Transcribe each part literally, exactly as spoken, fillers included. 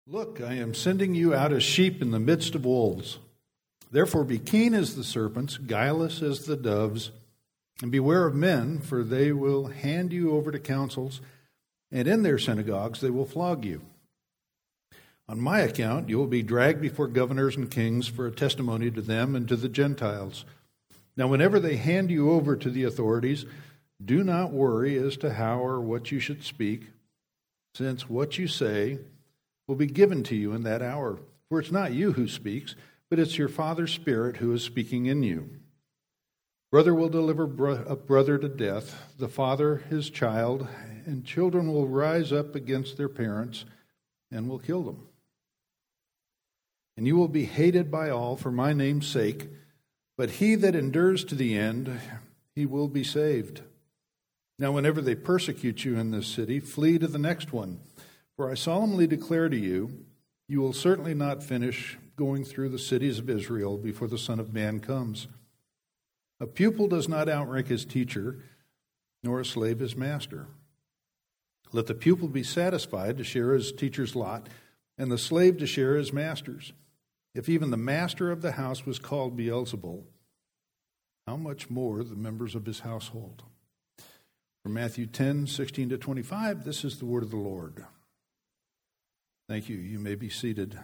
Look, I am sending you out as sheep in the midst of wolves. Therefore be keen as the serpents, guileless as the doves, and beware of men, for they will hand you over to councils, and in their synagogues they will flog you. On my account you will be dragged before governors and kings for a testimony to them and to the Gentiles. Now whenever they hand you over to the authorities, do not worry as to how or what you should speak, since what you say will be given to you in that hour. For it's not you who speaks, but it's your Father's Spirit who is speaking in you. Brother will deliver bro- a brother to death, the father his child, and children will rise up against their parents and will kill them. And you will be hated by all for my name's sake, but he that endures to the end, he will be saved. Now whenever they persecute you in this city, flee to the next one. For I solemnly declare to you, you will certainly not finish going through the cities of Israel before the Son of Man comes. A pupil does not outrank his teacher, nor a slave his master. Let the pupil be satisfied to share his teacher's lot, and the slave to share his master's. If even the master of the house was called Beelzebul, how much more the members of his household? From Matthew ten, sixteen to twenty-five, this is the word of the Lord. Thank you. You may be seated.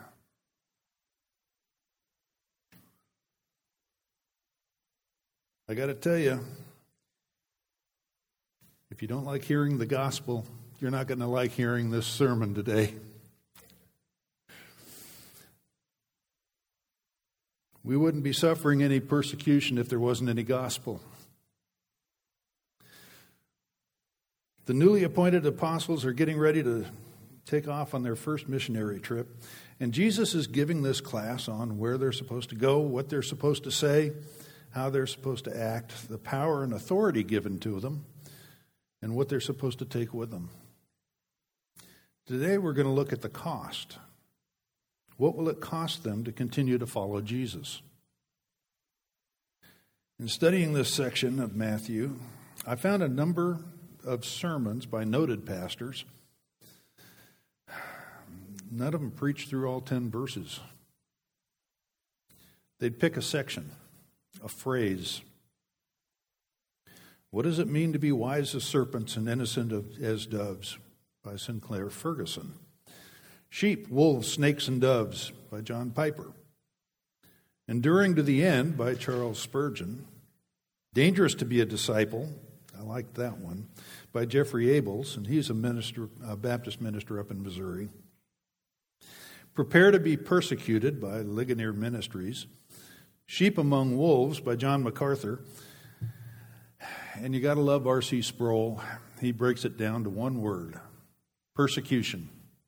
I got to tell you, if you don't like hearing the gospel, you're not going to like hearing this sermon today. We wouldn't be suffering any persecution if there wasn't any gospel. The newly appointed apostles are getting ready to take off on their first missionary trip, and Jesus is giving this class on where they're supposed to go, what they're supposed to say, how they're supposed to act, the power and authority given to them, and what they're supposed to take with them. Today we're going to look at the cost. What will it cost them to continue to follow Jesus? In studying this section of Matthew, I found a number of sermons by noted pastors. None of them preached through all ten verses. They'd pick a section, a phrase. What does it mean to be wise as serpents and innocent as doves? By Sinclair Ferguson. Sheep, wolves, snakes, and doves by John Piper. Enduring to the End by Charles Spurgeon. Dangerous to be a Disciple, I like that one, by Jeffrey Abels, and he's a minister, a Baptist minister up in Missouri. Prepare to be Persecuted by Ligonier Ministries. Sheep Among Wolves by John MacArthur. And you got to love R C Sproul. He breaks it down to one word: persecution.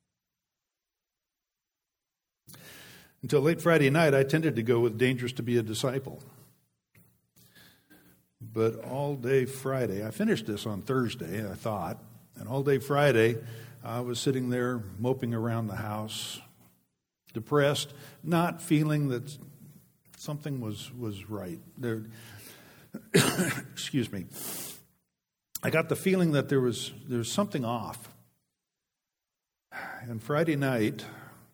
Until late Friday night, I tended to go with Dangerous to be a Disciple. But all day Friday, I finished this on Thursday, I thought, and all day Friday, I was sitting there moping around the house, depressed, not feeling that something was, was right. There, excuse me. I got the feeling that there was there was something off. And Friday night,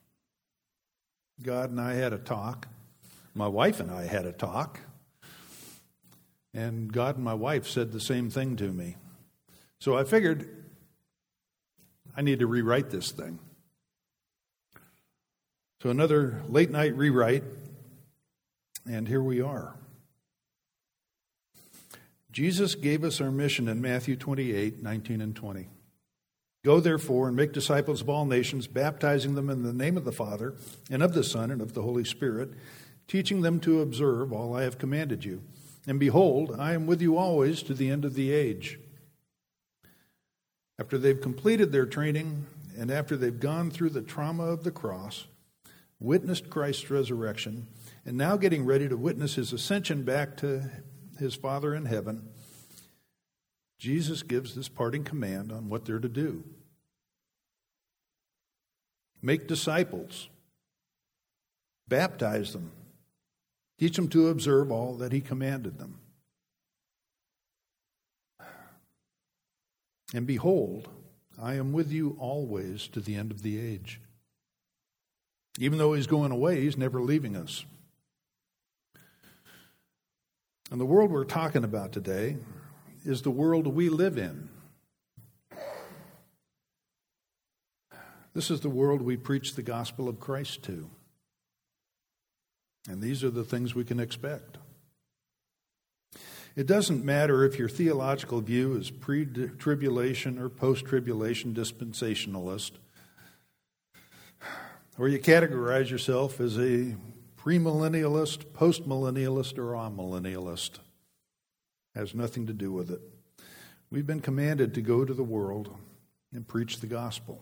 God and I had a talk. My wife and I had a talk. And God and my wife said the same thing to me. So I figured I need to rewrite this thing. So another late night rewrite, and here we are. Jesus gave us our mission in Matthew twenty-eight, nineteen and twenty. Go therefore and make disciples of all nations, baptizing them in the name of the Father and of the Son and of the Holy Spirit, teaching them to observe all I have commanded you. And behold, I am with you always to the end of the age. After they've completed their training and after they've gone through the trauma of the cross, witnessed Christ's resurrection, and now getting ready to witness his ascension back to his Father in heaven, Jesus gives this parting command on what they're to do. Make disciples. Baptize them. Teach them to observe all that he commanded them. And behold, I am with you always to the end of the age. Even though he's going away, he's never leaving us. And the world we're talking about today is the world we live in. This is the world we preach the gospel of Christ to. And these are the things we can expect. It doesn't matter if your theological view is pre-tribulation or post-tribulation dispensationalist, or you categorize yourself as a premillennialist, post-millennialist, or amillennialist. It has nothing to do with it. We've been commanded to go to the world and preach the gospel.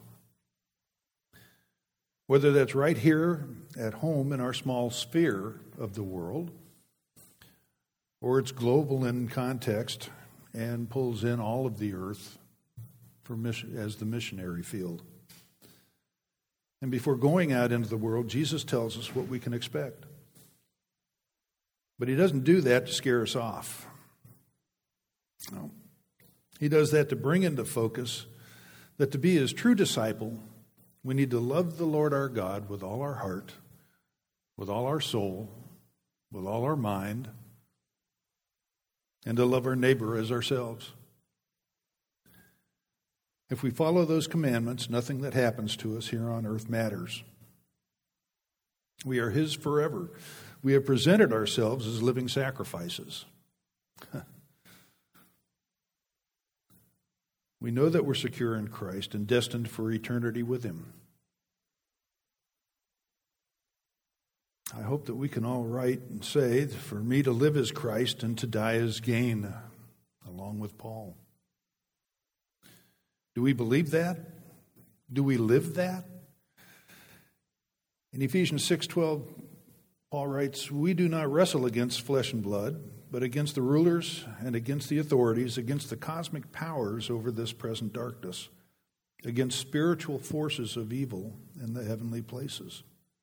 Whether that's right here at home in our small sphere of the world, or it's global in context and pulls in all of the earth for mission, as the missionary field. And before going out into the world, Jesus tells us what we can expect. But he doesn't do that to scare us off. No. He does that to bring into focus that to be his true disciple, we need to love the Lord our God with all our heart, with all our soul, with all our mind, and to love our neighbor as ourselves. If we follow those commandments, nothing that happens to us here on earth matters. We are his forever. We have presented ourselves as living sacrifices. We know that we're secure in Christ and destined for eternity with him. I hope that we can all write and say, for me to live is Christ and to die is gain, along with Paul. Do we believe that? Do we live that? In Ephesians six twelve, Paul writes, we do not wrestle against flesh and blood, but against the rulers and against the authorities, against the cosmic powers over this present darkness, against spiritual forces of evil in the heavenly places.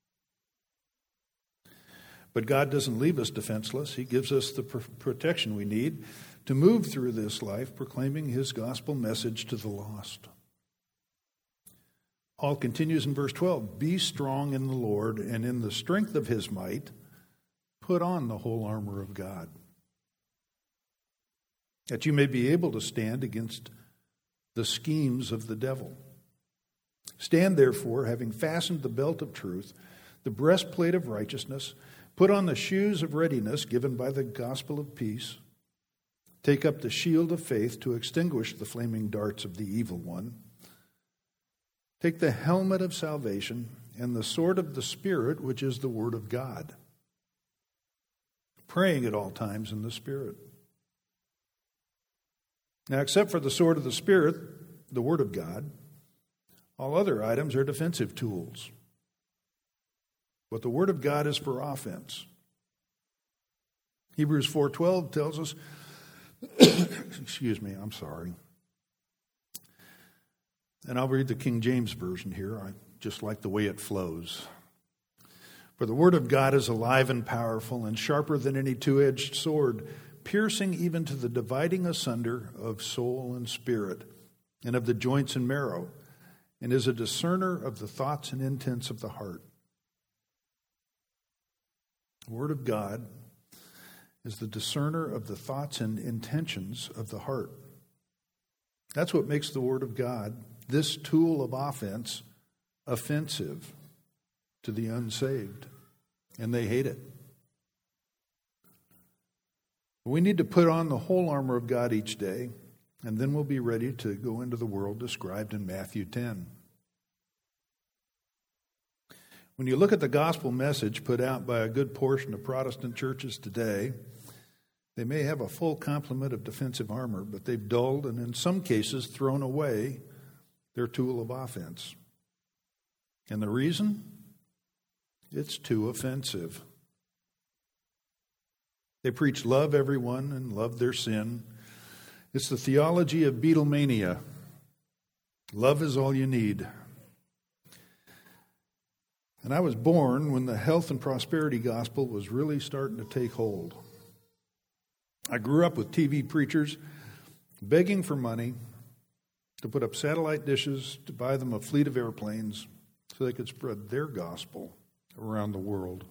But God doesn't leave us defenseless. He gives us the pr- protection we need to move through this life proclaiming his gospel message to the lost. Paul continues in verse twelve, be strong in the Lord, and in the strength of his might, put on the whole armor of God, that you may be able to stand against the schemes of the devil. Stand therefore, having fastened the belt of truth, the breastplate of righteousness, put on the shoes of readiness given by the gospel of peace, take up the shield of faith to extinguish the flaming darts of the evil one, take the helmet of salvation and the sword of the Spirit, which is the word of God, praying at all times in the Spirit. Now, except for the sword of the Spirit, the word of God, all other items are defensive tools. But the word of God is for offense. Hebrews four twelve tells us, excuse me, I'm sorry. And I'll read the King James Version here. I just like the way it flows. For the word of God is alive and powerful and sharper than any two-edged sword, piercing even to the dividing asunder of soul and spirit, and of the joints and marrow, and is a discerner of the thoughts and intents of the heart. The word of God is the discerner of the thoughts and intentions of the heart. That's what makes the word of God, this tool of offense, offensive to the unsaved. And they hate it. We need to put on the whole armor of God each day, and then we'll be ready to go into the world described in Matthew ten. When you look at the gospel message put out by a good portion of Protestant churches today, they may have a full complement of defensive armor, but they've dulled and in some cases thrown away their tool of offense. And the reason? It's too offensive. They preach love everyone and love their sin. It's the theology of Beatlemania. Love is all you need. And I was born when the health and prosperity gospel was really starting to take hold. I grew up with T V preachers begging for money to put up satellite dishes, to buy them a fleet of airplanes so they could spread their gospel around the world.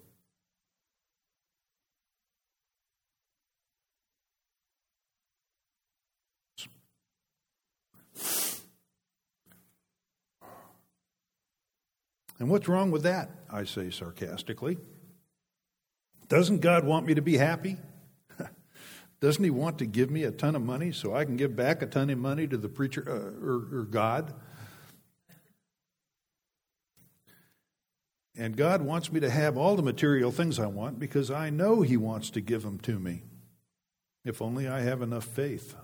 And what's wrong with that, I say sarcastically? Doesn't God want me to be happy? Doesn't he want to give me a ton of money so I can give back a ton of money to the preacher uh, or, or God? And God wants me to have all the material things I want because I know he wants to give them to me, if only I have enough faith.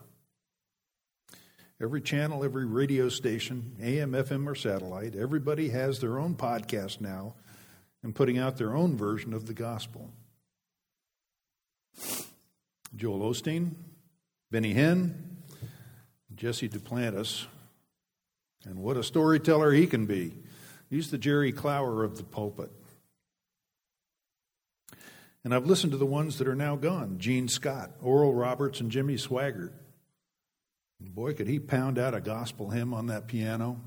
Every channel, every radio station, A M, F M, or satellite, everybody has their own podcast now and putting out their own version of the gospel. Joel Osteen, Benny Hinn, Jesse Duplantis, and what a storyteller he can be. He's the Jerry Clower of the pulpit. And I've listened to the ones that are now gone, Gene Scott, Oral Roberts, and Jimmy Swaggart. And boy, could he pound out a gospel hymn on that piano.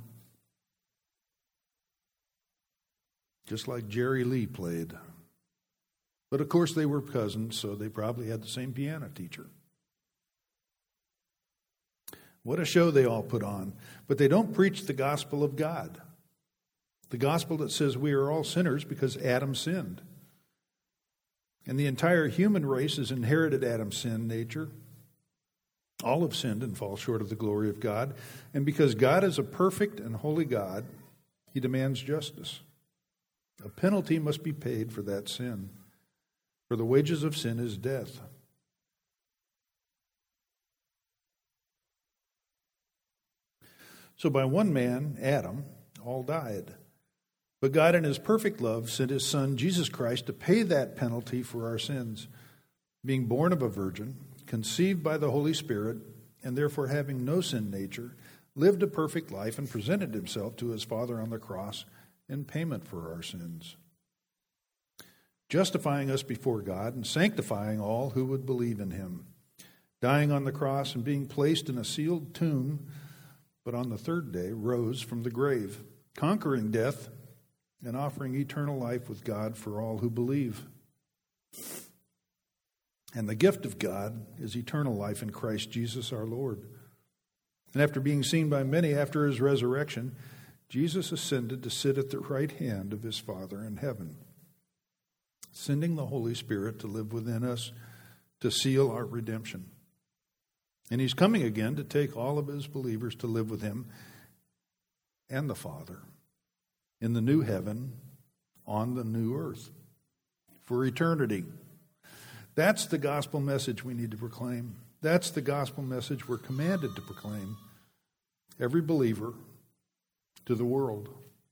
Just like Jerry Lee played. But of course they were cousins, so they probably had the same piano teacher. What a show they all put on. But they don't preach the gospel of God. The gospel that says we are all sinners because Adam sinned. And the entire human race has inherited Adam's sin nature. All have sinned and fall short of the glory of God. And because God is a perfect and holy God, he demands justice. A penalty must be paid for that sin. For the wages of sin is death. So by one man, Adam, all died. But God in his perfect love sent his Son, Jesus Christ, to pay that penalty for our sins, being born of a virgin, conceived by the Holy Spirit, and therefore having no sin nature, lived a perfect life and presented himself to his Father on the cross in payment for our sins, justifying us before God and sanctifying all who would believe in him, dying on the cross and being placed in a sealed tomb, but on the third day rose from the grave, conquering death and offering eternal life with God for all who believe. And the gift of God is eternal life in Christ Jesus our Lord. And after being seen by many after his resurrection, Jesus ascended to sit at the right hand of his Father in heaven, sending the Holy Spirit to live within us to seal our redemption. And he's coming again to take all of his believers to live with him and the Father in the new heaven on the new earth for eternity. That's the gospel message we need to proclaim. That's the gospel message we're commanded to proclaim, every believer, to the world.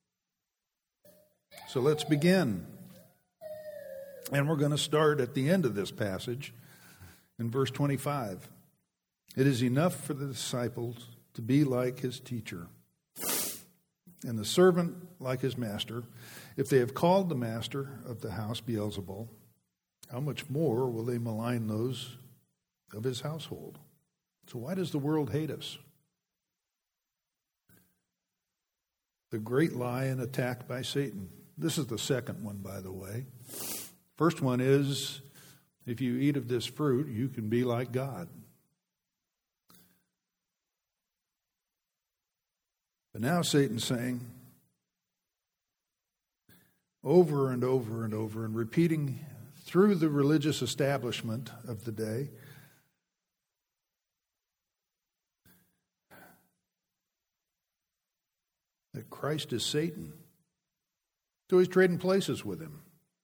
So let's begin. And we're going to start at the end of this passage in verse twenty-five. It is enough for the disciples to be like his teacher, and the servant like his master. If they have called the master of the house Beelzebul, how much more will they malign those of his household? So why does the world hate us? The great lie and attack by Satan. This is the second one, by the way. First one is, if you eat of this fruit, you can be like God. But now Satan's saying, over and over and over, and repeating through the religious establishment of the day, that Christ is Satan. So he's trading places with him.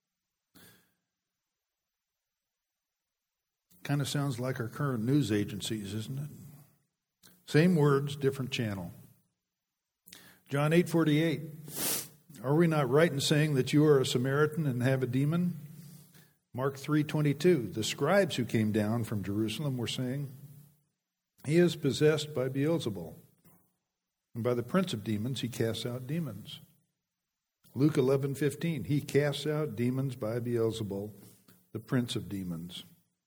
Kind of sounds like our current news agencies, isn't it? Same words, different channel. John eight forty-eight. Are we not right in saying that you are a Samaritan and have a demon? Mark three twenty-two. The scribes who came down from Jerusalem were saying, he is possessed by Beelzebul, and by the prince of demons he casts out demons. Luke eleven fifteen. He casts out demons by Beelzebul, the prince of demons.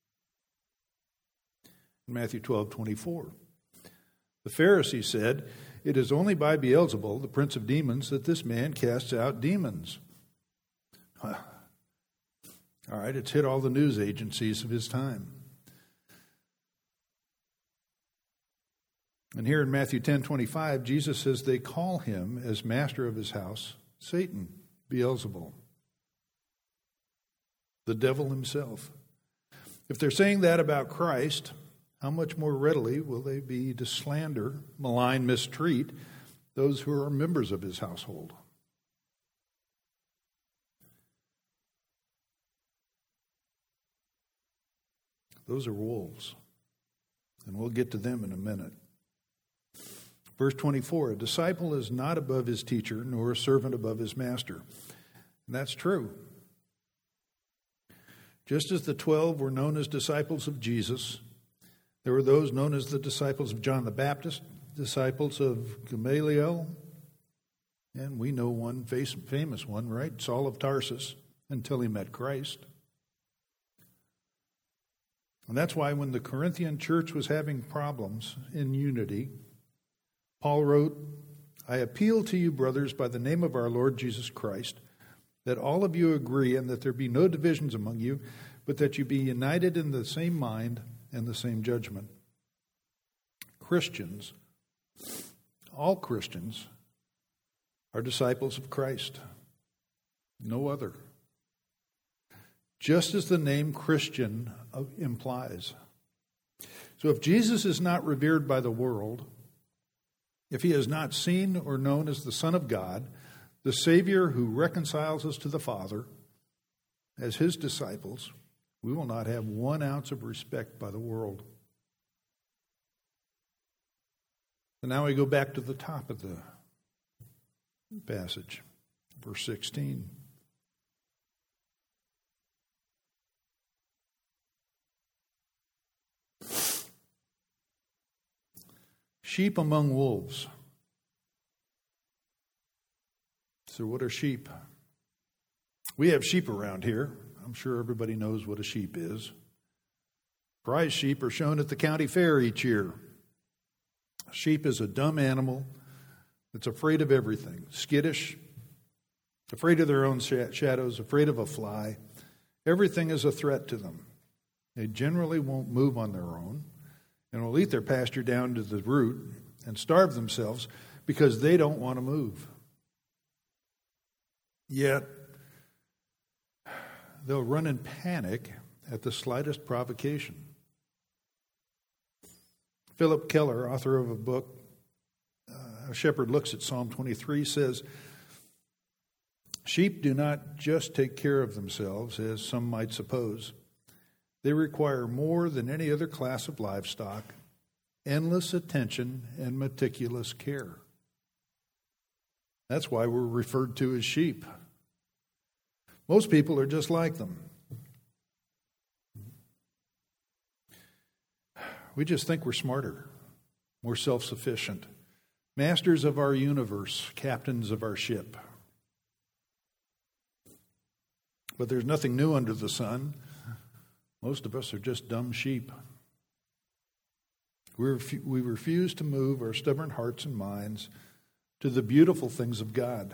Matthew twelve twenty-four. The Pharisees said, it is only by Beelzebul, the prince of demons, that this man casts out demons. All right, it's hit all the news agencies of his time. And here in Matthew ten twenty-five, Jesus says they call him, as master of his house, Satan, Beelzebul, the devil himself. If they're saying that about Christ, how much more readily will they be to slander, malign, mistreat those who are members of his household? Those are wolves, and we'll get to them in a minute. Verse twenty-four, a disciple is not above his teacher, nor a servant above his master. And that's true. Just as the twelve were known as disciples of Jesus, there were those known as the disciples of John the Baptist, disciples of Gamaliel, and we know one famous one, right? Saul of Tarsus, until he met Christ. And that's why when the Corinthian church was having problems in unity, Paul wrote, I appeal to you, brothers, by the name of our Lord Jesus Christ, that all of you agree and that there be no divisions among you, but that you be united in the same mind and the same judgment. Christians, all Christians, are disciples of Christ. No other. Just as the name Christian implies. So if Jesus is not revered by the world, if he is not seen or known as the Son of God, the Savior who reconciles us to the Father, as his disciples, we will not have one ounce of respect by the world. So now we go back to the top of the passage, verse sixteen. Sheep among wolves. So what are sheep? We have sheep around here. I'm sure everybody knows what a sheep is. Prize sheep are shown at the county fair each year. A sheep is a dumb animal that's afraid of everything. Skittish, afraid of their own shadows, afraid of a fly. Everything is a threat to them. They generally won't move on their own and will eat their pasture down to the root and starve themselves because they don't want to move. Yet, they'll run in panic at the slightest provocation. Philip Keller, author of a book, uh, A Shepherd Looks at Psalm twenty-three, says, sheep do not just take care of themselves, as some might suppose. They require more than any other class of livestock, endless attention and meticulous care. That's why we're referred to as sheep. Most people are just like them. We just think we're smarter, more self-sufficient, masters of our universe, captains of our ship. But there's nothing new under the sun. Most of us are just dumb sheep. We ref- we refuse to move our stubborn hearts and minds to the beautiful things of God.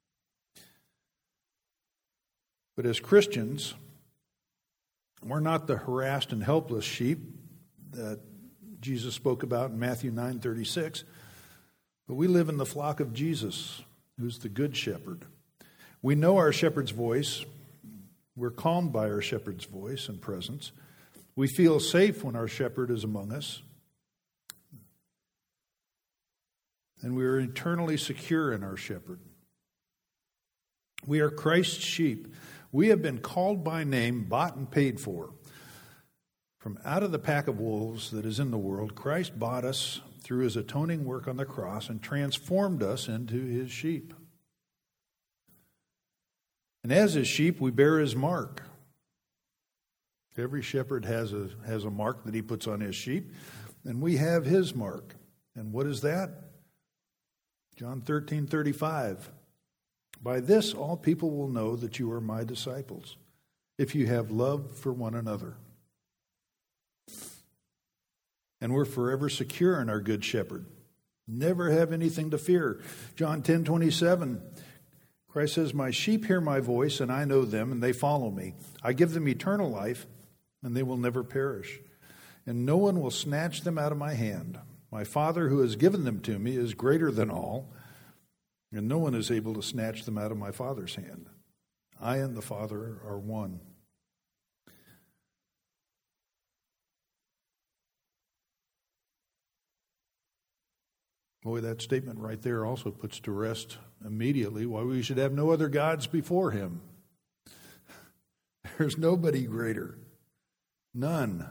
But as Christians, we're not the harassed and helpless sheep that Jesus spoke about in Matthew nine thirty-six, but we live in the flock of Jesus, who's the good shepherd. We know our shepherd's voice. We're calmed by our shepherd's voice and presence. We feel safe when our shepherd is among us. And we are eternally secure in our shepherd. We are Christ's sheep. We have been called by name, bought and paid for. From out of the pack of wolves that is in the world, Christ bought us through his atoning work on the cross and transformed us into his sheep. And as his sheep, we bear his mark. Every shepherd has a has a mark that he puts on his sheep, and we have his mark. And what is that? John thirteen thirty-five. By this all people will know that you are my disciples, if you have love for one another. And we're forever secure in our good shepherd. Never have anything to fear. John ten twenty-seven. Christ says, my sheep hear my voice, and I know them, and they follow me. I give them eternal life, and they will never perish. And no one will snatch them out of my hand. My Father who has given them to me is greater than all, and no one is able to snatch them out of my Father's hand. I and the Father are one. Boy, that statement right there also puts to rest immediately why we should have no other gods before him. There's nobody greater. None.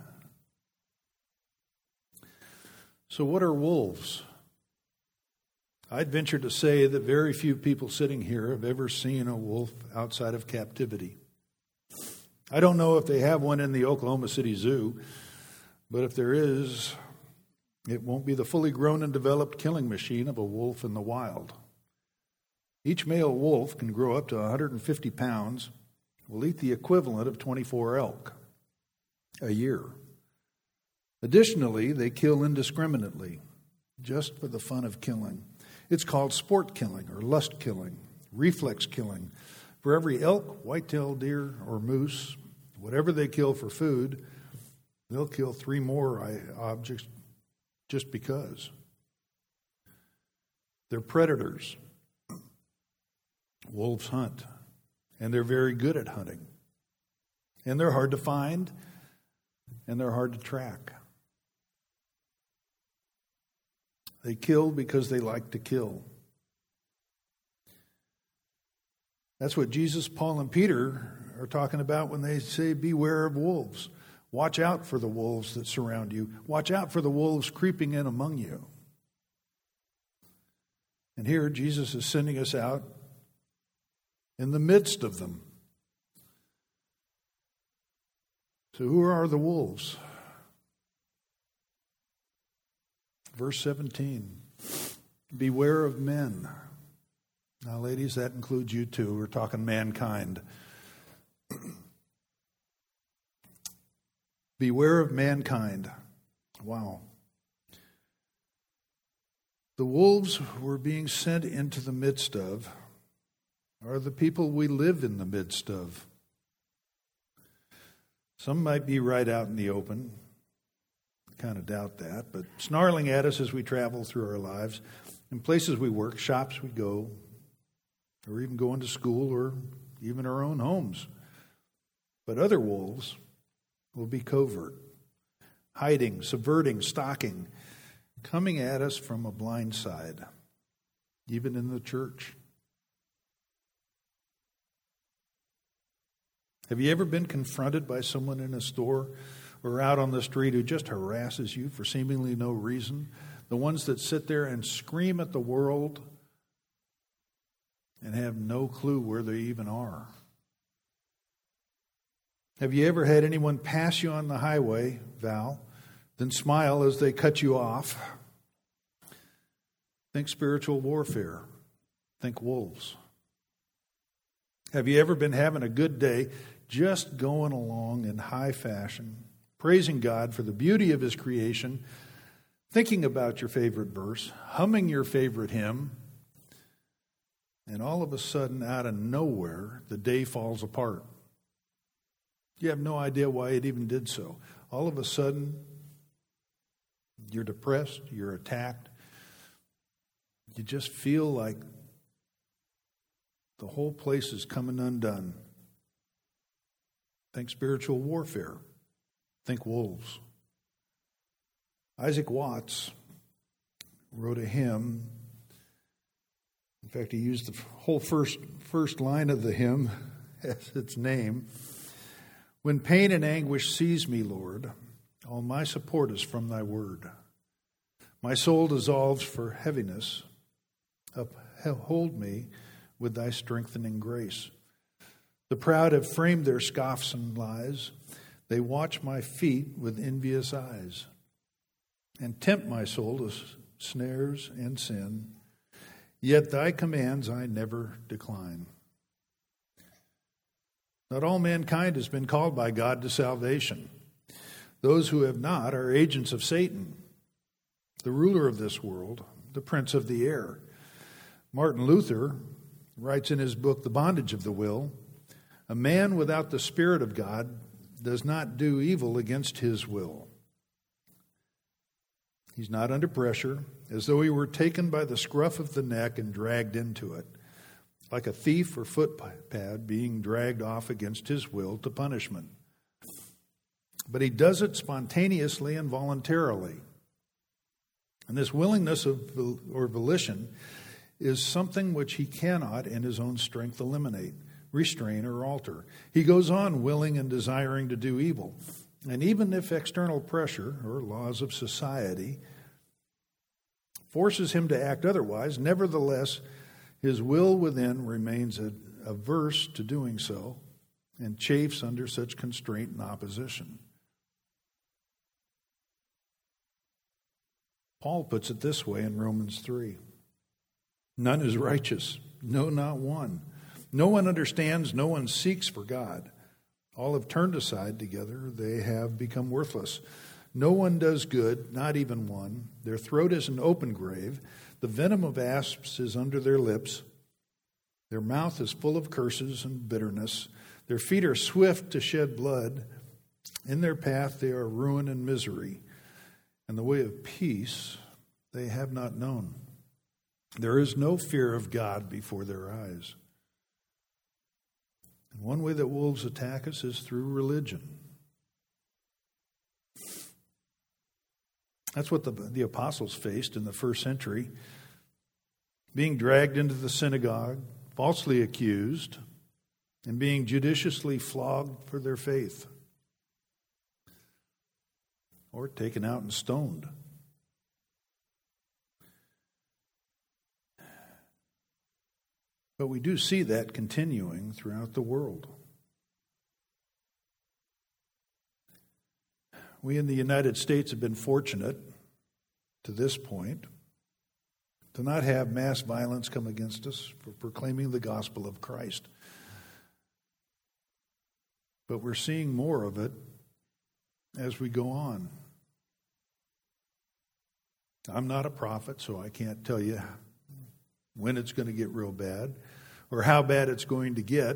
So what are wolves? I'd venture to say that very few people sitting here have ever seen a wolf outside of captivity. I don't know if they have one in the Oklahoma City Zoo, but if there is, it won't be the fully grown and developed killing machine of a wolf in the wild. Each male wolf can grow up to one hundred fifty pounds, will eat the equivalent of twenty-four elk a year. Additionally, they kill indiscriminately, just for the fun of killing. It's called sport killing or lust killing, reflex killing. For every elk, white-tailed deer, or moose, whatever they kill for food, they'll kill three more objects just because. They're predators. Wolves hunt, and they're very good at hunting. And they're hard to find, and they're hard to track. They kill because they like to kill. That's what Jesus, Paul, and Peter are talking about when they say, beware of wolves. Watch out for the wolves that surround you. Watch out for the wolves creeping in among you. And here Jesus is sending us out in the midst of them. So who are the wolves? Verse seventeen, beware of men. Now, ladies, that includes you too. We're talking mankind. Beware of mankind. Wow. The wolves we're being sent into the midst of are the people we live in the midst of. Some might be right out in the open. I kind of doubt that. But snarling at us as we travel through our lives, in places we work, shops we go, or even going to school, or even our own homes. But other wolves will be covert, hiding, subverting, stalking, coming at us from a blind side, even in the church. Have you ever been confronted by someone in a store or out on the street who just harasses you for seemingly no reason? The ones that sit there and scream at the world and have no clue where they even are. Have you ever had anyone pass you on the highway, Val, then smile as they cut you off? Think spiritual warfare. Think wolves. Have you ever been having a good day, just going along in high fashion, praising God for the beauty of His creation, thinking about your favorite verse, humming your favorite hymn, and all of a sudden, out of nowhere, the day falls apart? You have no idea why it even did so. All of a sudden, you're depressed, you're attacked. You just feel like the whole place is coming undone. Think spiritual warfare. Think wolves. Isaac Watts wrote a hymn. In fact, he used the whole first, first line of the hymn as its name. When pain and anguish seize me, Lord, all my support is from thy word. My soul dissolves for heaviness. Uphold me with thy strengthening grace. The proud have framed their scoffs and lies. They watch my feet with envious eyes and tempt my soul to snares and sin. Yet thy commands I never decline. Not all mankind has been called by God to salvation. Those who have not are agents of Satan, the ruler of this world, the prince of the air. Martin Luther writes in his book, The Bondage of the Will, a man without the Spirit of God does not do evil against his will. He's not under pressure, as though he were taken by the scruff of the neck and dragged into it, like a thief or footpad being dragged off against his will to punishment. But he does it spontaneously and voluntarily. And this willingness of or volition is something which he cannot in his own strength eliminate, restrain, or alter. He goes on willing and desiring to do evil. And even if external pressure or laws of society forces him to act otherwise, nevertheless, his will within remains averse to doing so and chafes under such constraint and opposition. Paul puts it this way in Romans three. None is righteous, no, not one. No one understands, no one seeks for God. All have turned aside together, they have become worthless. No one does good, not even one. Their throat is an open grave. The venom of asps is under their lips. Their mouth is full of curses and bitterness. Their feet are swift to shed blood. In their path they are ruin and misery. And the way of peace they have not known. There is no fear of God before their eyes. And one way that wolves attack us is through religion. That's what the, the apostles faced in the first century. Being dragged into the synagogue, falsely accused, and being judiciously flogged for their faith. Or taken out and stoned. But we do see that continuing throughout the world. We in the United States have been fortunate to this point to not have mass violence come against us for proclaiming the gospel of Christ. But we're seeing more of it as we go on. I'm not a prophet, so I can't tell you when it's going to get real bad or how bad it's going to get.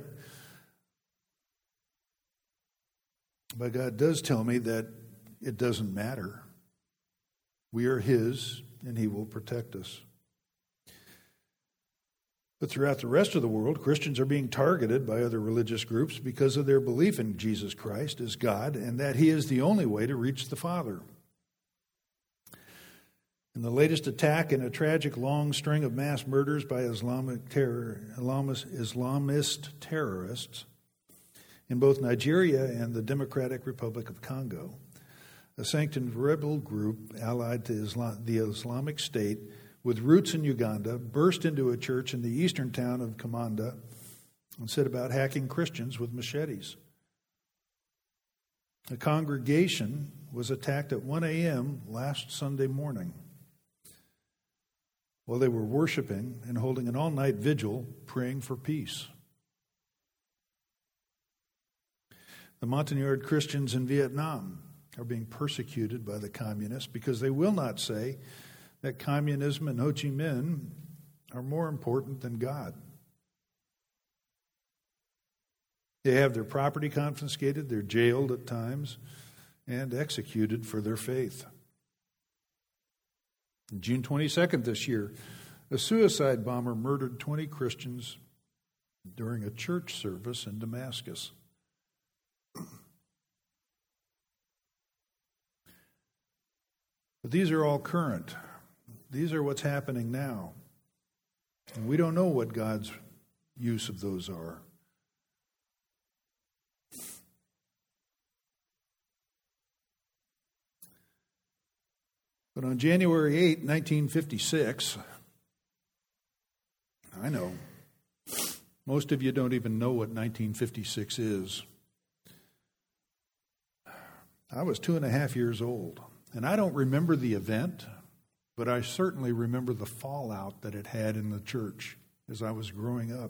But God does tell me that it doesn't matter. We are His, and He will protect us. But throughout the rest of the world, Christians are being targeted by other religious groups because of their belief in Jesus Christ as God and that He is the only way to reach the Father. In the latest attack in a tragic long string of mass murders by Islamic terror, Islamist terrorists in both Nigeria and the Democratic Republic of Congo, a sanctioned rebel group allied to Islam, the Islamic State with roots in Uganda burst into a church in the eastern town of Kamanda and set about hacking Christians with machetes. The congregation was attacked at one a.m. last Sunday morning while they were worshiping and holding an all-night vigil praying for peace. The Montagnard Christians in Vietnam are being persecuted by the communists because they will not say that communism and Ho Chi Minh are more important than God. They have their property confiscated, they're jailed at times, and executed for their faith. On June twenty-second this year, a suicide bomber murdered twenty Christians during a church service in Damascus. But these are all current. These are what's happening now. And we don't know what God's use of those are. But on January eighth, nineteen fifty-six, I know, most of you don't even know what nineteen fifty-six is. I was two and a half years old, and I don't remember the event, but I certainly remember the fallout that it had in the church as I was growing up.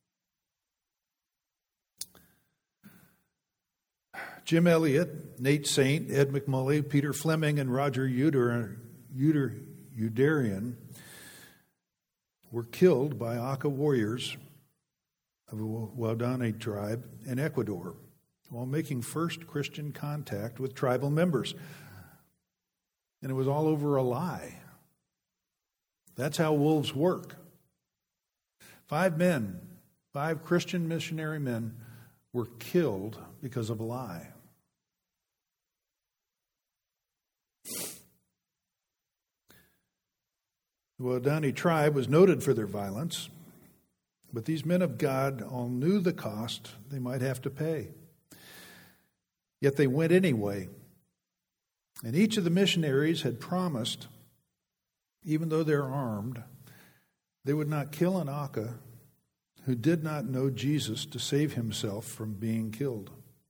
Jim Elliott, Nate Saint, Ed McMully, Peter Fleming, and Roger Uder, Uder, Udarian were killed by Aka warriors of the Waodani tribe in Ecuador while making first Christian contact with tribal members. And it was all over a lie. That's how wolves work. Five men, five Christian missionary men, were killed because of a lie. The Waodani tribe was noted for their violence, but these men of God all knew the cost they might have to pay. Yet they went anyway. And each of the missionaries had promised, even though they're armed, they would not kill an Aka who did not know Jesus to save himself from being killed.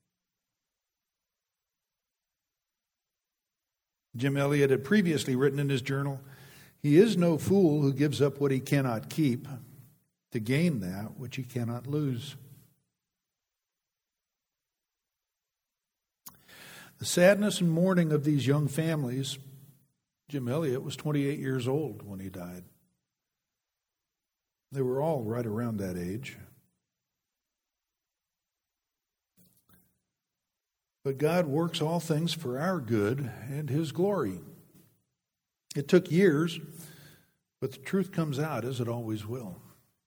Jim Elliot had previously written in his journal, "He is no fool who gives up what he cannot keep to gain that which he cannot lose." The sadness and mourning of these young families, Jim Elliot was twenty-eight years old when he died. They were all right around that age. But God works all things for our good and His glory. It took years, but the truth comes out as it always will.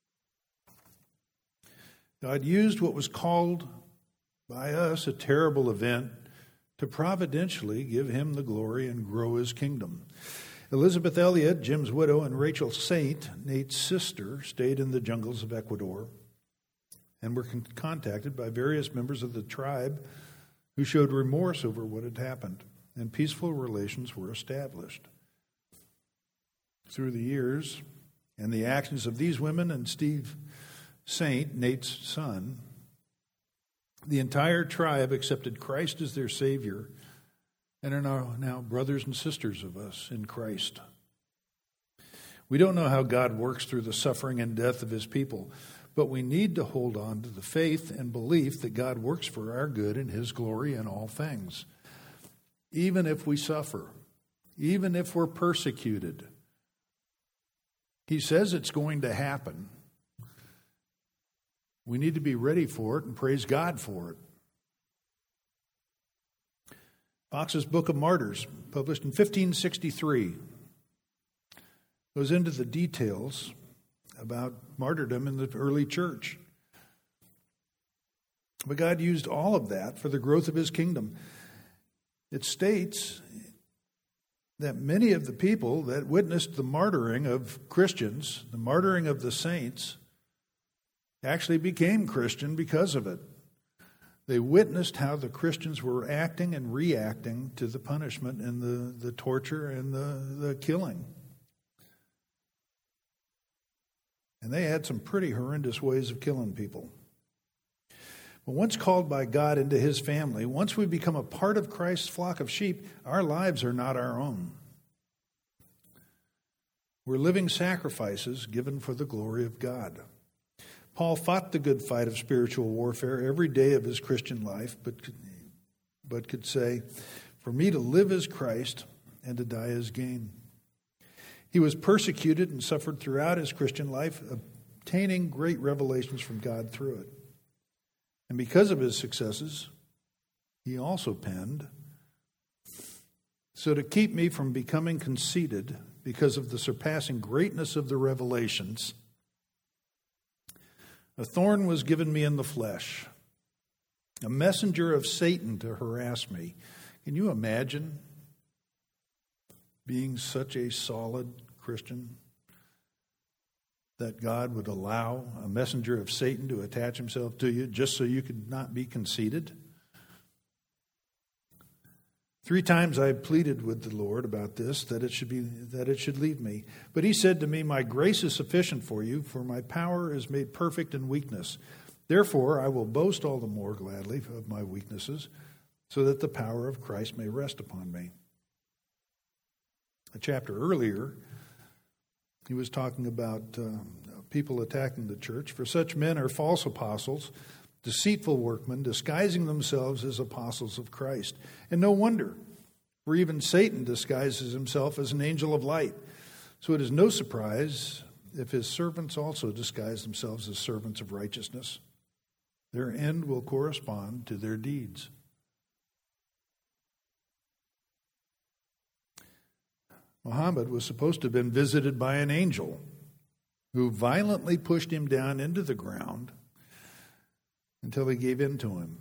God used what was called by us a terrible event to providentially give Him the glory and grow His kingdom. Elizabeth Elliot, Jim's widow, and Rachel Saint, Nate's sister, stayed in the jungles of Ecuador and were con- contacted by various members of the tribe who showed remorse over what had happened, and peaceful relations were established. Through the years and the actions of these women and Steve Saint, Nate's son, the entire tribe accepted Christ as their Savior and are now, now brothers and sisters of us in Christ. We don't know how God works through the suffering and death of His people, but we need to hold on to the faith and belief that God works for our good and His glory in all things. Even if we suffer, even if we're persecuted, He says it's going to happen. We need to be ready for it and praise God for it. Fox's Book of Martyrs, published in fifteen sixty-three, goes into the details about martyrdom in the early church. But God used all of that for the growth of His kingdom. It states that many of the people that witnessed the martyring of Christians, the martyring of the saints, actually became Christian because of it. They witnessed how the Christians were acting and reacting to the punishment and the, the torture and the, the killing. And they had some pretty horrendous ways of killing people. But once called by God into His family, once we become a part of Christ's flock of sheep, our lives are not our own. We're living sacrifices given for the glory of God. Paul fought the good fight of spiritual warfare every day of his Christian life, but, but could say, "For me to live is Christ, and to die is gain." He was persecuted and suffered throughout his Christian life, obtaining great revelations from God through it. And because of his successes, he also penned, "So to keep me from becoming conceited because of the surpassing greatness of the revelations, a thorn was given me in the flesh, a messenger of Satan to harass me." Can you imagine being such a solid Christian that God would allow a messenger of Satan to attach himself to you just so you could not be conceited? Three times I pleaded with the Lord about this, that it should be that it should leave me. But He said to me, "My grace is sufficient for you, for my power is made perfect in weakness. Therefore, I will boast all the more gladly of my weaknesses, so that the power of Christ may rest upon me." A chapter earlier, he was talking about uh, people attacking the church. "For such men are false apostles, deceitful workmen, disguising themselves as apostles of Christ. And no wonder, for even Satan disguises himself as an angel of light. So it is no surprise if his servants also disguise themselves as servants of righteousness. Their end will correspond to their deeds. Muhammad was supposed to have been visited by an angel who violently pushed him down into the ground until he gave in to him.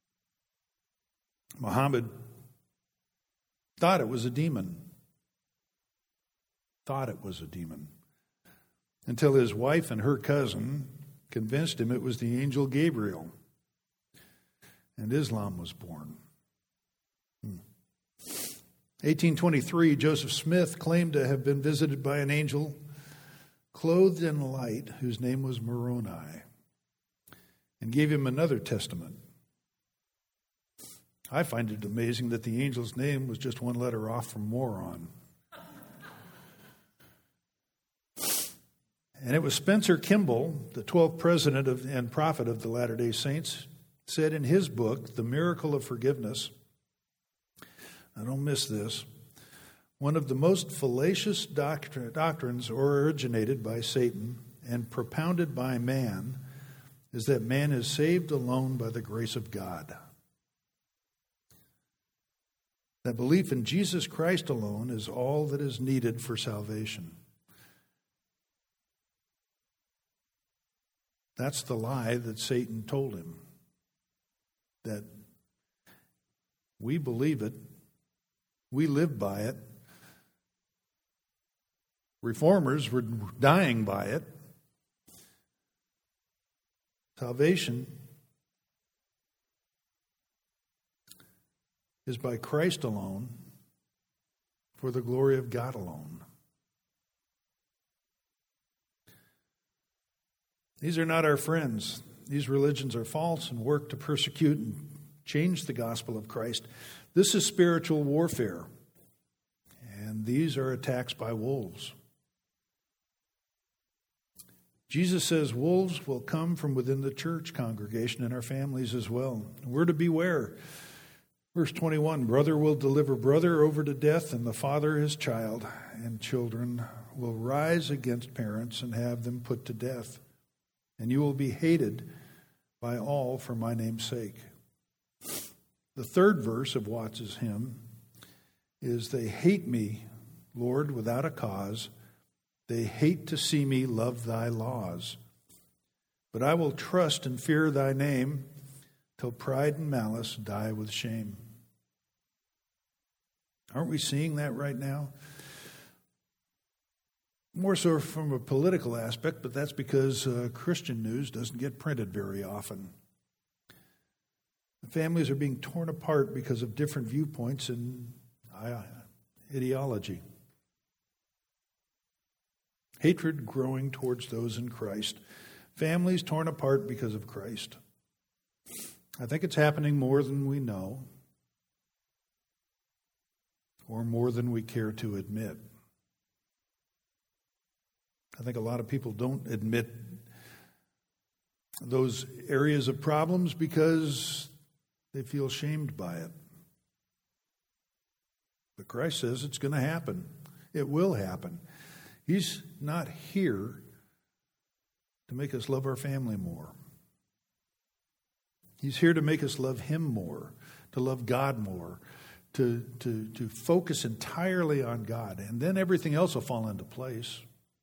Muhammad thought it was a demon. Thought it was a demon. Until his wife and her cousin convinced him it was the angel Gabriel. And Islam was born. Hmm. eighteen twenty-three, Joseph Smith claimed to have been visited by an angel clothed in light whose name was Moroni, and gave him another testament. I find it amazing that the angel's name was just one letter off from moron. And it was Spencer Kimball, the twelfth president of, and prophet of the Latter-day Saints, said in his book, The Miracle of Forgiveness, I don't miss this, one of the most fallacious doctr- doctrines originated by Satan and propounded by man is that man is saved alone by the grace of God. That belief in Jesus Christ alone is all that is needed for salvation. That's the lie that Satan told him. That we believe it, we live by it. Reformers were dying by it. Salvation is by Christ alone, for the glory of God alone. These are not our friends. These religions are false and work to persecute and change the gospel of Christ. This is spiritual warfare, and these are attacks by wolves. Jesus says wolves will come from within the church congregation and our families as well. We're to beware. Verse twenty-one, brother will deliver brother over to death, and the father his child, and children will rise against parents and have them put to death. And you will be hated by all for my name's sake. The third verse of Watts's hymn is, they hate me, Lord, without a cause. They hate to see me love thy laws. But I will trust and fear thy name till pride and malice die with shame. Aren't we seeing that right now? More so from a political aspect, but that's because uh, Christian news doesn't get printed very often. The families are being torn apart because of different viewpoints and uh, ideology. Hatred growing towards those in Christ. Families torn apart because of Christ. I think it's happening more than we know, or more than we care to admit. I think a lot of people don't admit those areas of problems because they feel shamed by it. But Christ says it's going to happen. It will happen. He's not here to make us love our family more. He's here to make us love Him more, to love God more, to, to, to focus entirely on God. And then everything else will fall into place.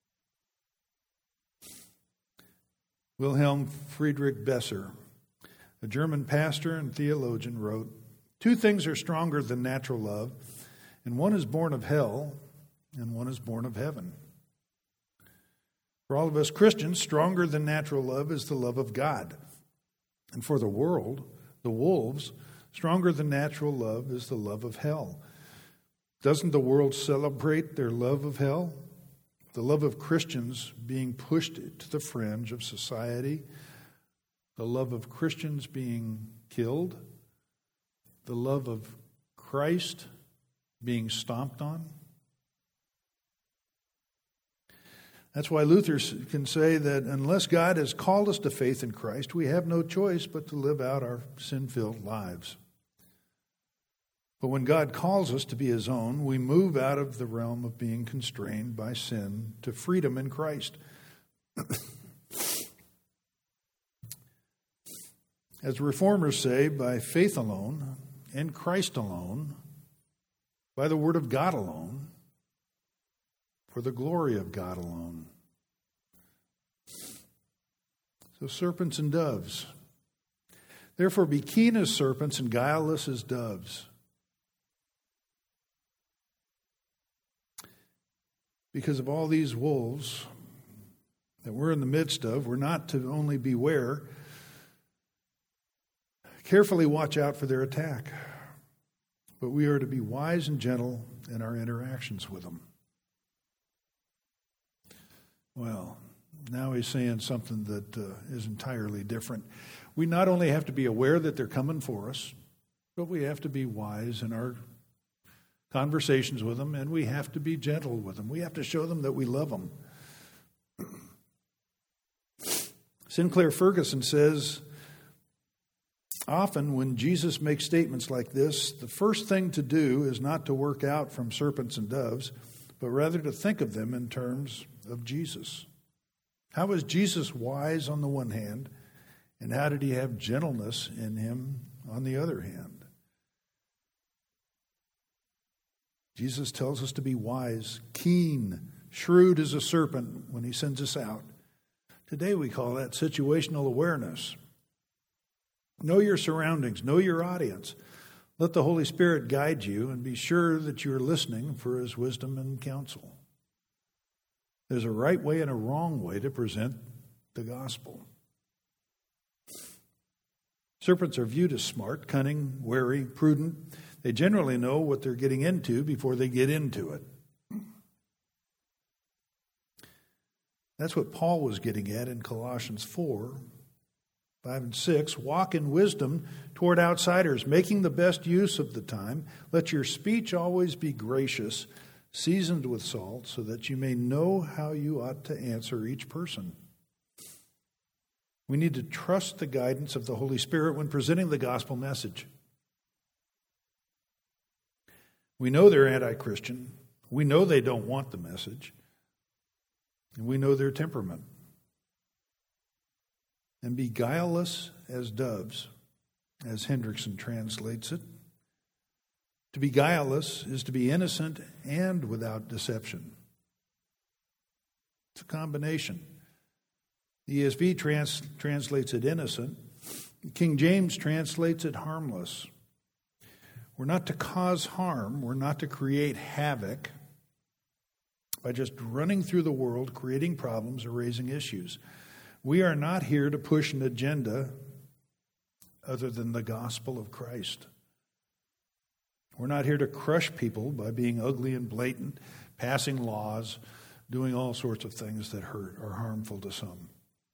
Wilhelm Friedrich Besser, a German pastor and theologian, wrote, two things are stronger than natural love, and one is born of hell, and one is born of heaven. For all of us Christians, stronger than natural love is the love of God. And for the world, the wolves, stronger than natural love is the love of hell. Doesn't the world celebrate their love of hell? The love of Christians being pushed to the fringe of society, the love of Christians being killed, the love of Christ being stomped on. That's why Luther can say that unless God has called us to faith in Christ, we have no choice but to live out our sin-filled lives. But when God calls us to be His own, we move out of the realm of being constrained by sin to freedom in Christ. As reformers say, by faith alone, in Christ alone, by the word of God alone, for the glory of God alone. So serpents and doves. Therefore be keen as serpents and guileless as doves. Because of all these wolves that we're in the midst of, we're not to only beware, carefully watch out for their attack, but we are to be wise and gentle in our interactions with them. Well, now he's saying something that uh, is entirely different. We not only have to be aware that they're coming for us, but we have to be wise in our conversations with them, and we have to be gentle with them. We have to show them that we love them. Sinclair Ferguson says, often when Jesus makes statements like this, the first thing to do is not to work out from serpents and doves, but rather to think of them in terms of Jesus. How is Jesus wise on the one hand, and how did he have gentleness in him on the other hand? Jesus tells us to be wise, keen, shrewd as a serpent when he sends us out. Today we call that situational awareness. Know your surroundings, know your audience. Let the Holy Spirit guide you and be sure that you're listening for his wisdom and counsel. There's a right way and a wrong way to present the gospel. Serpents are viewed as smart, cunning, wary, prudent. They generally know what they're getting into before they get into it. That's what Paul was getting at in Colossians four, five and six. Walk in wisdom toward outsiders, making the best use of the time. Let your speech always be gracious, seasoned with salt, so that you may know how you ought to answer each person. We need to trust the guidance of the Holy Spirit when presenting the gospel message. We know they're anti-Christian. We know they don't want the message. And we know their temperament. And be guileless as doves, as Hendrickson translates it. To be guileless is to be innocent and without deception. It's a combination. The E S V trans- translates it innocent. King James translates it harmless. We're not to cause harm. We're not to create havoc by just running through the world, creating problems or raising issues. We are not here to push an agenda other than the gospel of Christ. We're not here to crush people by being ugly and blatant, passing laws, doing all sorts of things that hurt or harmful to some.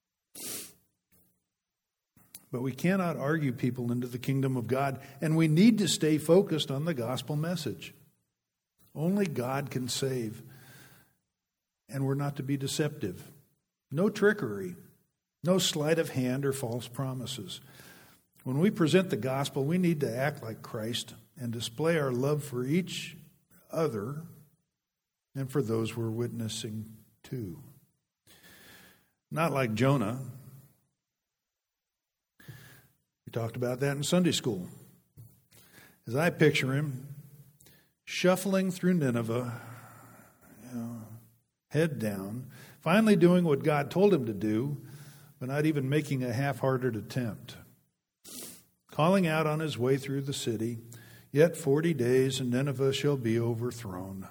But we cannot argue people into the kingdom of God, and we need to stay focused on the gospel message. Only God can save, and we're not to be deceptive. No trickery, no sleight of hand or false promises. When we present the gospel, we need to act like Christ and display our love for each other and for those we're witnessing to. Not like Jonah. We talked about that in Sunday school. As I picture him shuffling through Nineveh, you know, head down, finally doing what God told him to do, but not even making a half-hearted attempt. Calling out on his way through the city, yet forty days and Nineveh shall be overthrown.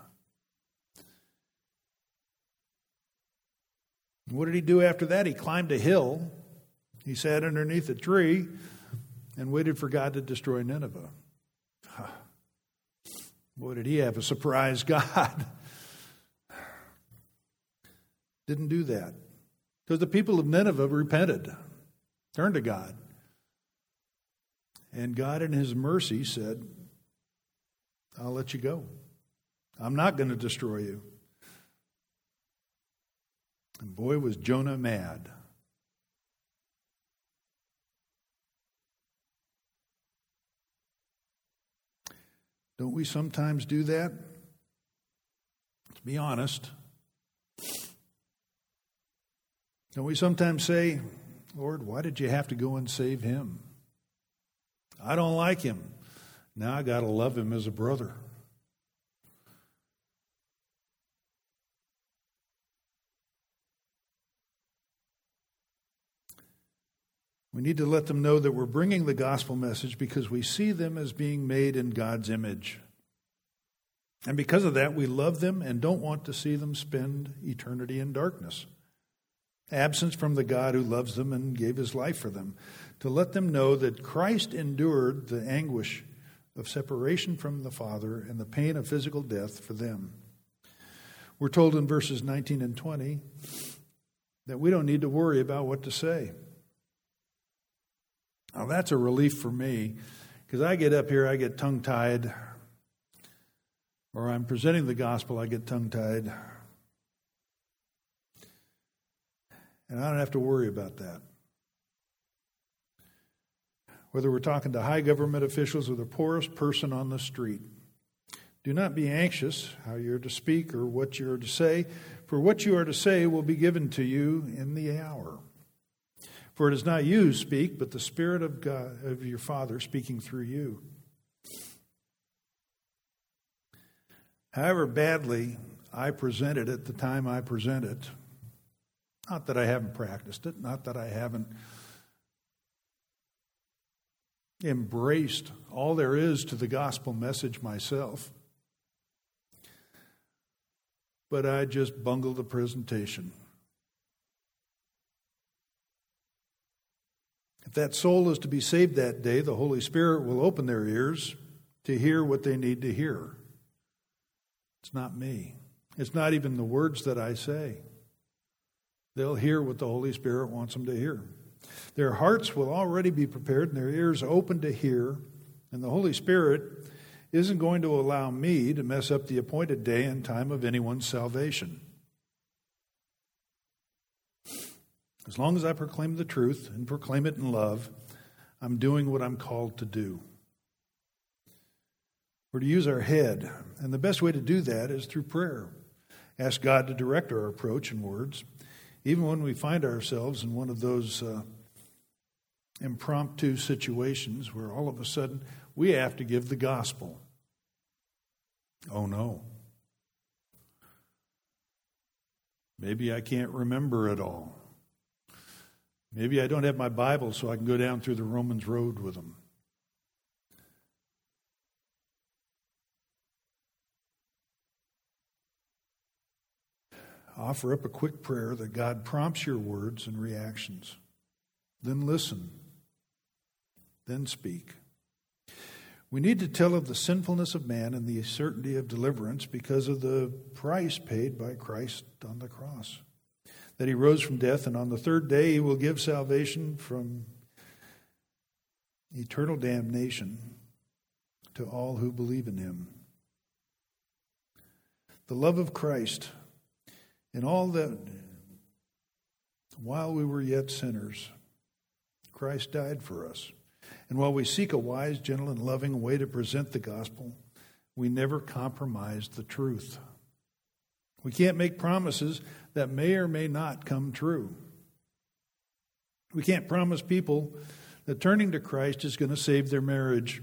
What did he do after that? He climbed a hill. He sat underneath a tree and waited for God to destroy Nineveh. Boy, did he have a surprise God. Didn't do that. Because the people of Nineveh repented, turned to God. And God in his mercy said, I'll let you go. I'm not going to destroy you. And boy, was Jonah mad. Don't we sometimes do that? Let's be honest. Don't we sometimes say, Lord, why did you have to go and save him? I don't like him. Now I got to love him as a brother. We need to let them know that we're bringing the gospel message because we see them as being made in God's image. And because of that, we love them and don't want to see them spend eternity in darkness. Absence from the God who loves them and gave his life for them. To let them know that Christ endured the anguish of separation from the Father and the pain of physical death for them. We're told in verses nineteen and twenty that we don't need to worry about what to say. Now that's a relief for me, because I get up here, I get tongue-tied, or I'm presenting the gospel, I get tongue-tied, and I don't have to worry about that. Whether we're talking to high government officials or the poorest person on the street, do not be anxious how you're to speak or what you're to say, for what you are to say will be given to you in the hour. For it is not you who speak, but the Spirit of God, of your Father speaking through you. However badly I present it at the time I present it, not that I haven't practiced it, not that I haven't embraced all there is to the gospel message myself, but I just bungled the presentation. If that soul is to be saved that day, the Holy Spirit will open their ears to hear what they need to hear. It's not me. It's not even the words that I say. They'll hear what the Holy Spirit wants them to hear. Their hearts will already be prepared and their ears open to hear, and the Holy Spirit isn't going to allow me to mess up the appointed day and time of anyone's salvation. As long as I proclaim the truth and proclaim it in love, I'm doing what I'm called to do. We're to use our head, and the best way to do that is through prayer. Ask God to direct our approach and words, even when we find ourselves in one of those uh, impromptu situations where all of a sudden we have to give the gospel. Oh no. Maybe I can't remember it all. Maybe I don't have my Bible so I can go down through the Romans road with them. Offer up a quick prayer that God prompts your words and reactions. Then listen. Then speak. We need to tell of the sinfulness of man and the certainty of deliverance because of the price paid by Christ on the cross. That he rose from death, and on the third day he will give salvation from eternal damnation to all who believe in him. The love of Christ, in all that while we were yet sinners, Christ died for us. And while we seek a wise, gentle, and loving way to present the gospel, we never compromise the truth. We can't make promises that may or may not come true. We can't promise people that turning to Christ is going to save their marriage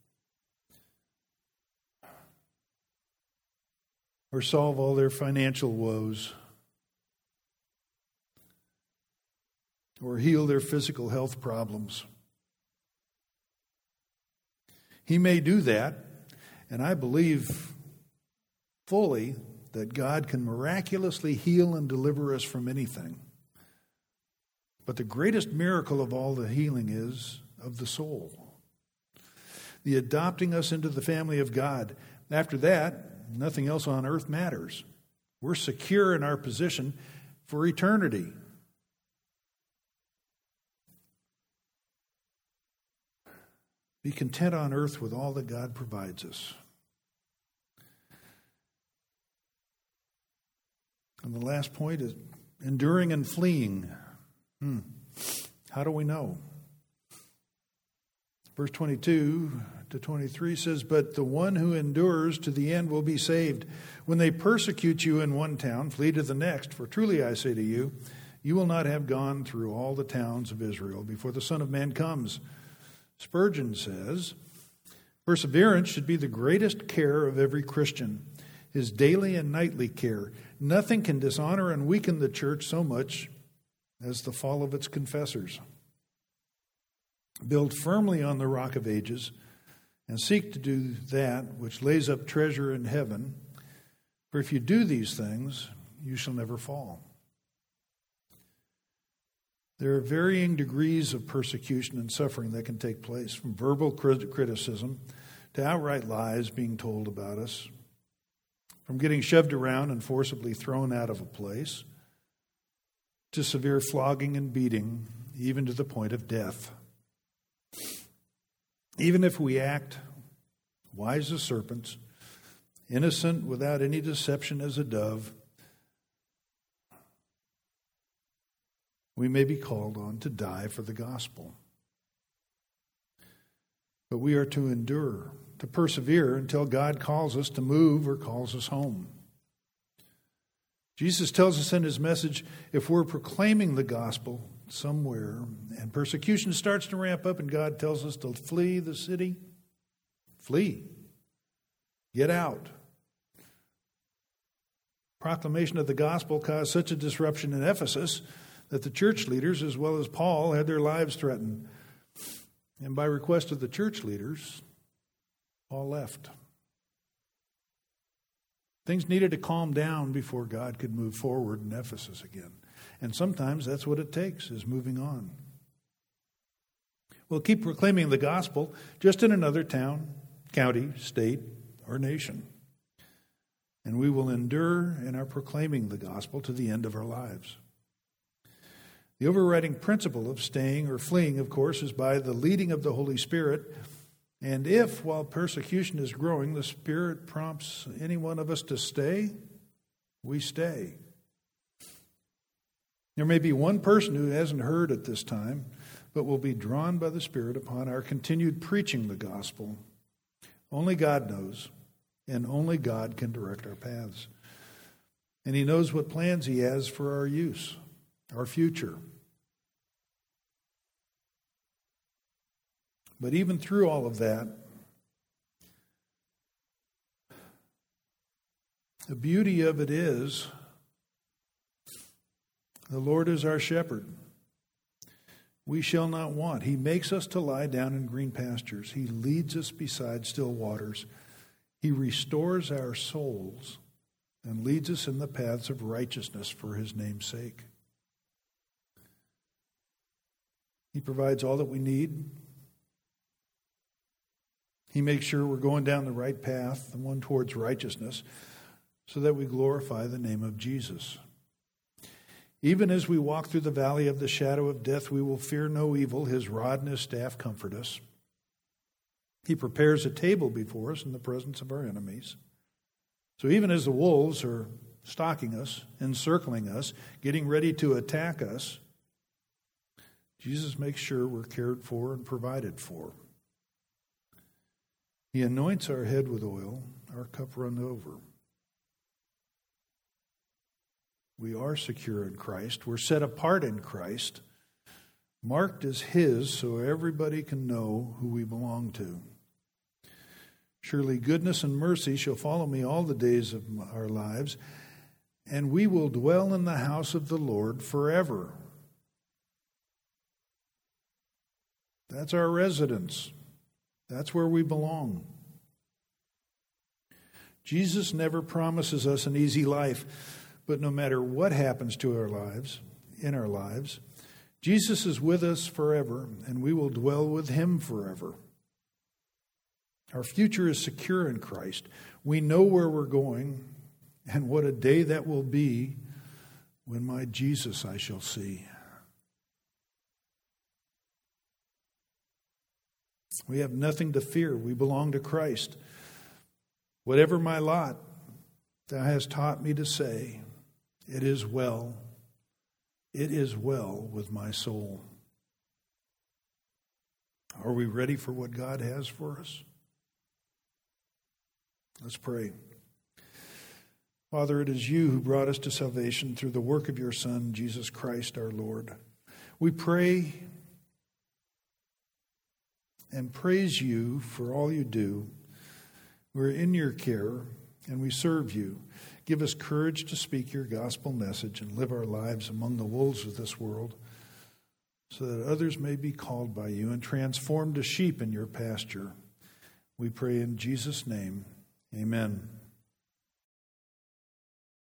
or solve all their financial woes or heal their physical health problems. He may do that, and I believe fully that God can miraculously heal and deliver us from anything. But the greatest miracle of all the healing is of the soul. The adopting us into the family of God. After that, nothing else on earth matters. We're secure in our position for eternity. Be content on earth with all that God provides us. And the last point is enduring and fleeing. Hmm. How do we know? Verse twenty-two to twenty-three says, "But the one who endures to the end will be saved. When they persecute you in one town, flee to the next. For truly I say to you, you will not have gone through all the towns of Israel before the Son of Man comes. Spurgeon says, perseverance should be the greatest care of every Christian, his daily and nightly care. Nothing can dishonor and weaken the church so much as the fall of its confessors. Build firmly on the rock of ages and seek to do that which lays up treasure in heaven. For if you do these things, you shall never fall. There are varying degrees of persecution and suffering that can take place, from verbal criticism to outright lies being told about us, from getting shoved around and forcibly thrown out of a place, to severe flogging and beating, even to the point of death. Even if we act wise as serpents, innocent without any deception as a dove, we may be called on to die for the gospel. But we are to endure, to persevere until God calls us to move or calls us home. Jesus tells us in his message, if we're proclaiming the gospel somewhere and persecution starts to ramp up and God tells us to flee the city, flee. Get out. Proclamation of the gospel caused such a disruption in Ephesus that the church leaders, as well as Paul, had their lives threatened. And by request of the church leaders, Paul left. Things needed to calm down before God could move forward in Ephesus again. And sometimes that's what it takes, is moving on. We'll keep proclaiming the gospel just in another town, county, state, or nation. And we will endure in our proclaiming the gospel to the end of our lives. The overriding principle of staying or fleeing, of course, is by the leading of the Holy Spirit. And if, while persecution is growing, the Spirit prompts any one of us to stay, we stay. There may be one person who hasn't heard at this time, but will be drawn by the Spirit upon our continued preaching the gospel. Only God knows, and only God can direct our paths. And he knows what plans he has for our use, our future. But even through all of that, the beauty of it is the Lord is our shepherd. We shall not want. He makes us to lie down in green pastures. He leads us beside still waters. He restores our souls and leads us in the paths of righteousness for his name's sake. He provides all that we need. He makes sure we're going down the right path, the one towards righteousness, so that we glorify the name of Jesus. Even as we walk through the valley of the shadow of death, we will fear no evil. His rod and his staff comfort us. He prepares a table before us in the presence of our enemies. So even as the wolves are stalking us, encircling us, getting ready to attack us, Jesus makes sure we're cared for and provided for. He anoints our head with oil, our cup runs over. We are secure in Christ. We're set apart in Christ, marked as his so everybody can know who we belong to. Surely goodness and mercy shall follow me all the days of our lives, and we will dwell in the house of the Lord forever. That's our residence. That's where we belong. Jesus never promises us an easy life, but no matter what happens to our lives, in our lives, Jesus is with us forever, and we will dwell with him forever. Our future is secure in Christ. We know where we're going, and what a day that will be when my Jesus I shall see. We have nothing to fear. We belong to Christ. Whatever my lot, thou hast taught me to say, it is well. It is well with my soul. Are we ready for what God has for us? Let's pray. Father, it is you who brought us to salvation through the work of your Son, Jesus Christ our Lord. We pray and praise you for all you do. We're in your care, and we serve you. Give us courage to speak your gospel message and live our lives among the wolves of this world, so that others may be called by you and transformed to sheep in your pasture. We pray in Jesus' name. Amen.